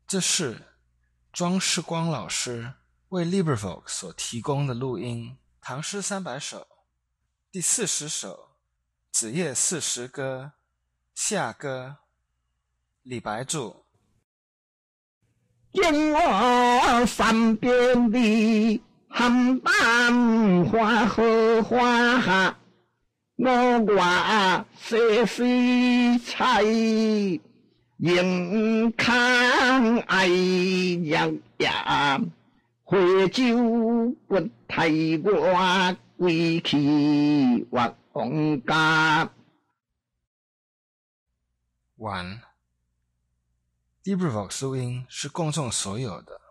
这是庄世光老师为 LibriVox 所提供的录音，唐诗300首第40首子夜40歌下歌，李白注。 见我三边的邯郸花荷花下，我话些水彩迎看爱呀呀，回酒不太我归去王家。 完。LibriVox 录音是公众所有的，